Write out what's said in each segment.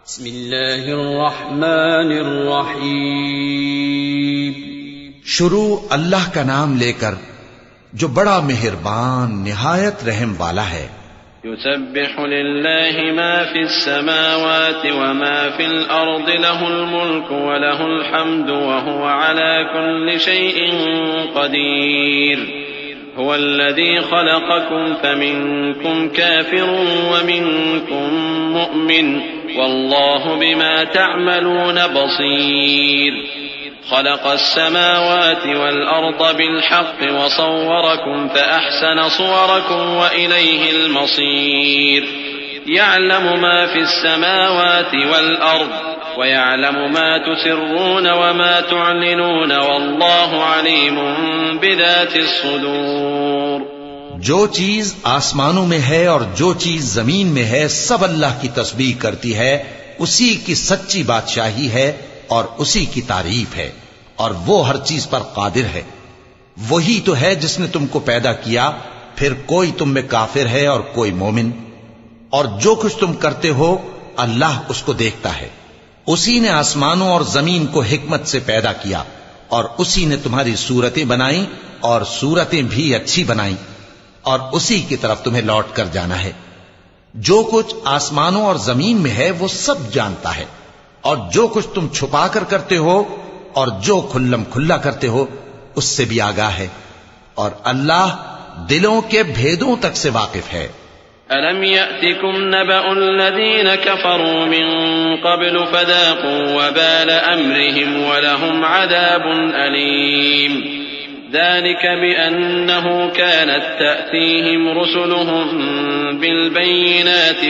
بسم اللہ الرحمن الرحیم. شروع اللہ کا نام لے کر جو بڑا مہربان نہایت رحم والا ہے. يسبح لله ما في السماوات وما في الأرض له الملك وله الحمد وهو على كل شيء قدير. هو الذي خلقكم فمنكم كافر ومنكم مؤمن والله بما تعملون بصير. خلق السماوات والأرض بالحق وصوركم فأحسن صوركم وإليه المصير. يعلم ما في السماوات والأرض ويعلم ما تسرون وما تعلنون والله عليم بذات الصدور. جو چیز آسمانوں میں ہے اور جو چیز زمین میں ہے سب اللہ کی تسبیح کرتی ہے. اسی کی سچی بادشاہی ہے اور اسی کی تعریف ہے اور وہ ہر چیز پر قادر ہے. وہی تو ہے جس نے تم کو پیدا کیا پھر کوئی تم میں کافر ہے اور کوئی مومن. اور جو کچھ تم کرتے ہو اللہ اس کو دیکھتا ہے. اسی نے آسمانوں اور زمین کو حکمت سے پیدا کیا اور اسی نے تمہاری صورتیں بنائیں اور صورتیں بھی اچھی بنائیں اور اسی کی طرف تمہیں لوٹ کر جانا ہے. جو کچھ آسمانوں اور زمین میں ہے وہ سب جانتا ہے اور جو کچھ تم چھپا کر کرتے ہو اور جو کھلم کھلا کرتے ہو اس سے بھی آگاہ ہے. اور اللہ دلوں کے بھیدوں تک سے واقف ہے. أَلَمْ يَأْتِكُمْ نَبَأُ الَّذِينَ كَفَرُوا مِن قَبْلُ فَذَاقُوا وَبَالَ أَمْرِهِمْ وَلَهُمْ عَذَابٌ أَلِيمٌ. ذلك بأنه كانت تأتيهم رسلهم بالبينات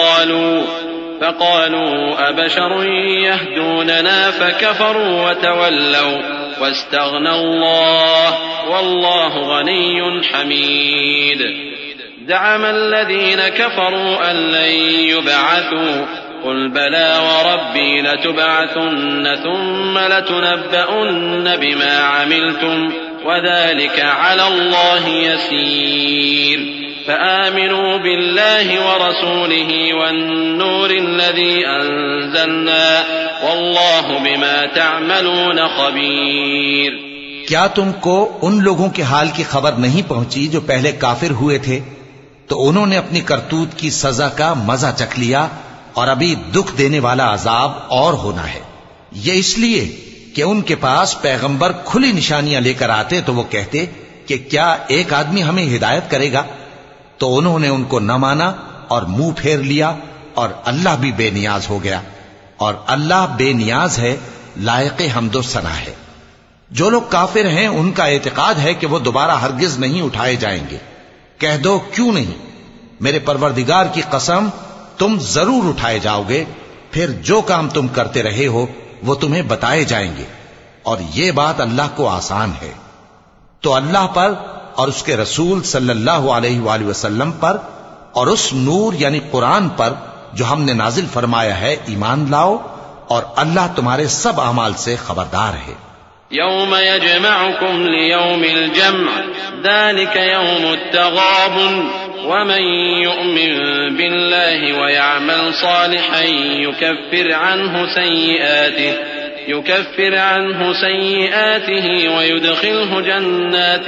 فقالوا أبشر يهدوننا فكفروا وتولوا واستغنى الله والله غني حميد. زعم الذين كفروا أن لن يبعثوا قل بلى وربي لتبعثن ثم لتنبؤن بما عملتم وذلك على الله يسير. فآمنوا بالله ورسوله والنور الذي أنزلنا والله بما تعملون خبير. کیا تم کو ان لوگوں کے حال کی خبر نہیں پہنچی جو پہلے کافر ہوئے تھے تو انہوں نے اپنی کرتوت کی سزا کا مزہ چکھ لیا اور ابھی دکھ دینے والا عذاب اور ہونا ہے. یہ اس لیے کہ ان کے پاس پیغمبر کھلی نشانیاں لے کر آتے تو وہ کہتے کہ کیا ایک آدمی ہمیں ہدایت کرے گا. تو انہوں نے ان کو نہ مانا اور منہ پھیر لیا اور اللہ بھی بے نیاز ہو گیا اور اللہ بے نیاز ہے لائق حمد و ثنا ہے. جو لوگ کافر ہیں ان کا اعتقاد ہے کہ وہ دوبارہ ہرگز نہیں اٹھائے جائیں گے. کہہ دو کیوں نہیں؟ میرے پروردگار کی قسم تم ضرور اٹھائے جاؤ گے. پھر جو کام تم کرتے رہے ہو وہ تمہیں بتائے جائیں گے اور یہ بات اللہ کو آسان ہے. تو اللہ پر اور اس کے رسول صلی اللہ علیہ وآلہ وسلم پر اور اس نور یعنی قرآن پر جو ہم نے نازل فرمایا ہے ایمان لاؤ اور اللہ تمہارے سب اعمال سے خبردار ہے. يوم يجمعكم ليوم الجمع ذلك يوم التغابن ومن يؤمن بالله ويعمل صالحا يكفر عنه سيئاته ويدخله جنات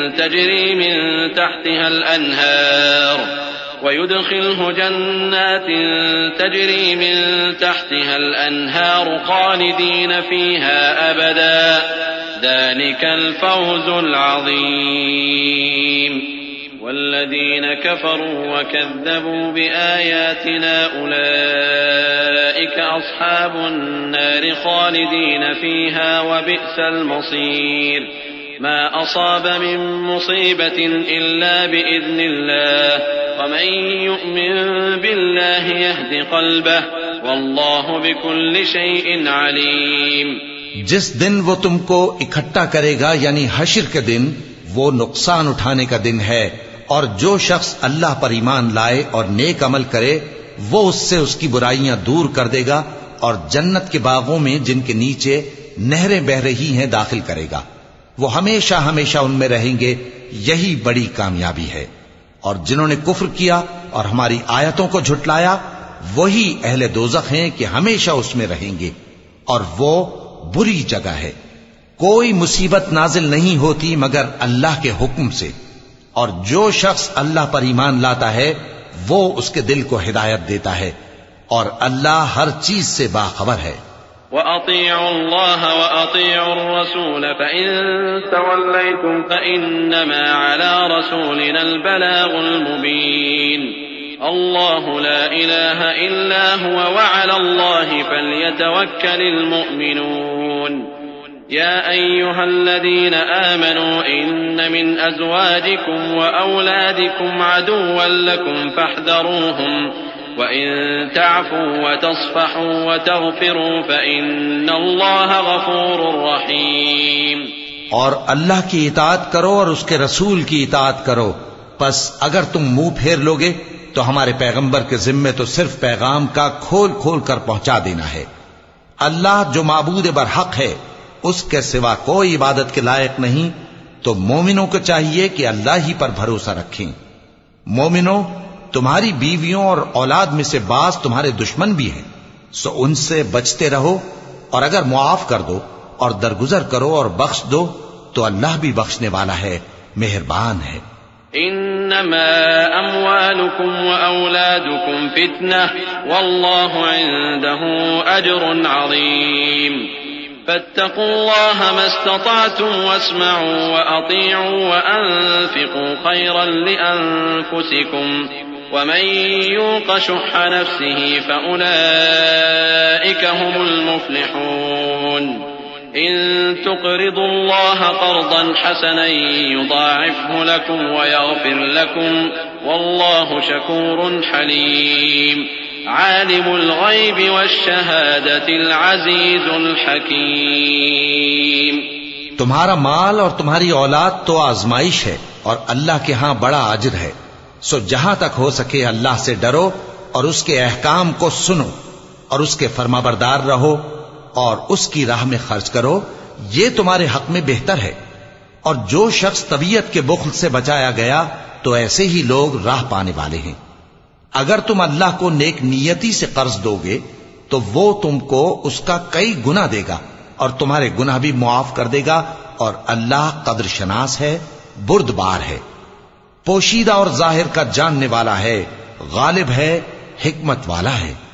تجري من تحتها الأنهار خالدين فيها أبدا ذلك الفوز العظيم. والذين كفروا وكذبوا بآياتنا أولئك أصحاب النار خالدين فيها وبئس المصير. ما أصاب من مصيبة إلا بإذن الله ومن يؤمن بالله يهد قلبه والله بكل شيء عليم. جس دن وہ تم کو اکٹھا کرے گا یعنی حشر کے دن وہ نقصان اٹھانے کا دن ہے. اور جو شخص اللہ پر ایمان لائے اور نیک عمل کرے وہ اس سے اس کی برائیاں دور کر دے گا اور جنت کے باغوں میں جن کے نیچے نہریں بہ رہی ہیں داخل کرے گا. وہ ہمیشہ ہمیشہ ان میں رہیں گے. یہی بڑی کامیابی ہے. اور جنہوں نے کفر کیا اور ہماری آیتوں کو جھٹلایا وہی اہل دوزخ ہیں کہ ہمیشہ اس میں رہیں گے، اور وہ بری جگہ ہے۔ کوئی مصیبت نازل نہیں ہوتی مگر اللہ کے حکم سے، اور جو شخص اللہ پر ایمان لاتا ہے وہ اس کے دل کو ہدایت دیتا ہے، اور اللہ ہر چیز سے باخبر ہے۔ وَأَطِيعُوا اللَّهَ وَأَطِيعُوا الرَّسُولَ فَإِن تَوَلَّيْتُمْ فَإِنَّمَا عَلَى رَسُولِنَا الْبَلَاغُ الْمُبِينُ اللَّهُ لَا إِلَٰهَ إِلَّا هُوَ وَعَلَى اللَّهِ فَلْيَتَوَكَّلِ الْمُؤْمِنُونَ يَا أَيُّهَا الَّذِينَ آمَنُوا إِنَّ مِنْ أَزْوَاجِكُمْ وَأَوْلَادِكُمْ عَدُوًّا لَكُمْ فَاحْذَرُوهُمْ وَإِن تَعْفُوا وَتَصْفَحُوا وَتَغْفِرُوا فَإِنَّ اللَّهَ غَفُورٌ رَّحِيمٌ۔ اور اللہ کی اطاعت کرو اور اس کے رسول کی اطاعت کرو، پس اگر تم منہ پھیر لوگے تو ہمارے پیغمبر کے ذمے تو صرف پیغام کا کھول کھول کر پہنچا دینا ہے۔ اللہ جو معبود برحق ہے اس کے سوا کوئی عبادت کے لائق نہیں، تو مومنوں کو چاہیے کہ اللہ ہی پر بھروسہ رکھیں۔ مومنوں، تمہاری بیویوں اور اولاد میں سے بعض تمہارے دشمن بھی ہیں، سو ان سے بچتے رہو، اور اگر معاف کر دو اور درگزر کرو اور بخش دو تو اللہ بھی بخشنے والا ہے، مہربان ہے۔ انما اموالكم واولادكم فتنة والله عنده اجر عظيم فاتقوا الله ما استطعتم واسمعوا واطيعوا وانفقوا خيرا لانفسكم ومن يوق شح نفسه فاولئك هم المفلحون إن تقرضوا الله قرضا حسنا يضاعفه لكم ويغفر لكم والله شكور حليم عالم الغيب والشهادة العزيز الحكيم۔ تمہارا مال اور تمہاری اولاد تو آزمائش ہے اور اللہ کے ہاں بڑا اجر ہے، سو جہاں تک ہو سکے اللہ سے ڈرو اور اس کے احکام کو سنو اور اس کے فرمانبردار رہو اور اس کی راہ میں خرچ کرو، یہ تمہارے حق میں بہتر ہے۔ اور جو شخص طبیعت کے بخل سے بچایا گیا تو ایسے ہی لوگ راہ پانے والے ہیں۔ اگر تم اللہ کو نیک نیتی سے قرض دو گے تو وہ تم کو اس کا کئی گنا دے گا اور تمہارے گناہ بھی معاف کر دے گا، اور اللہ قدر شناس ہے، بردبار ہے، پوشیدہ اور ظاہر کا جاننے والا ہے، غالب ہے، حکمت والا ہے۔